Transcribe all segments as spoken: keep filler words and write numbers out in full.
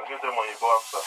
can give them on your go after.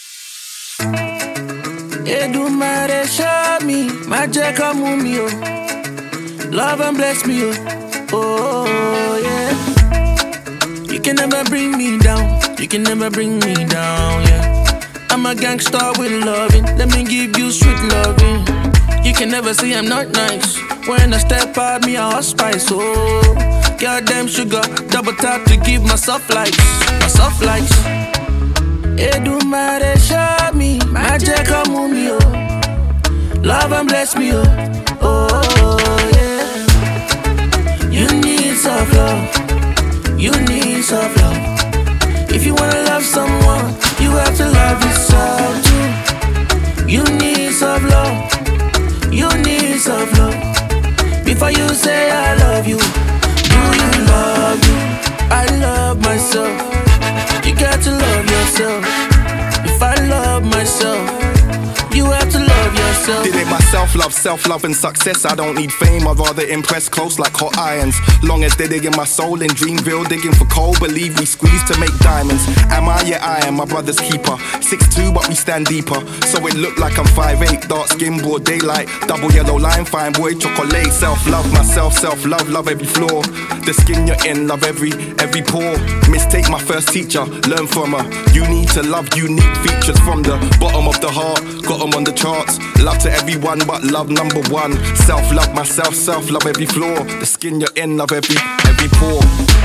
Edumare show me, magic move me, oh. Love and bless me, oh. Oh yeah. You can never bring me down. You can never bring me down, yeah. I'm a gangster with loving. Let me give you sweet loving. You can never say I'm not nice. When I step out, me a hot spice, oh. Goddamn sugar, double tap to give myself likes, myself likes. Edumare show me, magic move me, oh. Love and bless me, oh. Oh yeah. You need soft love. You need soft love. If you wanna love someone, you have to love yourself too. You need soft love. You need soft love. Before you say I love you, do you love you? I love myself. You got to love yourself. If I love myself, you have to love yourself. Did it myself, love, self-love and success. I don't need fame, I'd rather impress close like hot irons. Long as they're digging my soul in Dreamville, digging for coal, believe we squeeze to make diamonds. Am I? Yeah, I am, my brother's keeper. six two, but we stand deeper. So it look like I'm five eight, dark skin, broad daylight. Double yellow line, fine boy, chocolate. Self-love, myself, self-love, love every flaw. The skin you're in, love every, every pore. Mistake my first teacher, learn from her. You need to love unique features from the bottom of the heart. Got them on the charts. Love to everyone, but love number one. Self-love myself, self-love every flaw. The skin you're in, love every, every pore.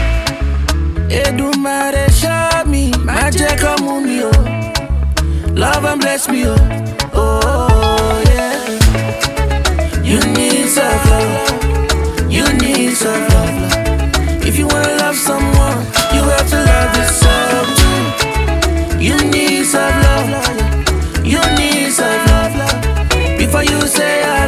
Edumare show me, magic move me, oh. Love and bless me, oh. Oh yeah. You need soft love. You need soft love. If you wanna love someone, you have to love yourself too. You need soft love. You need soft love. Before you say I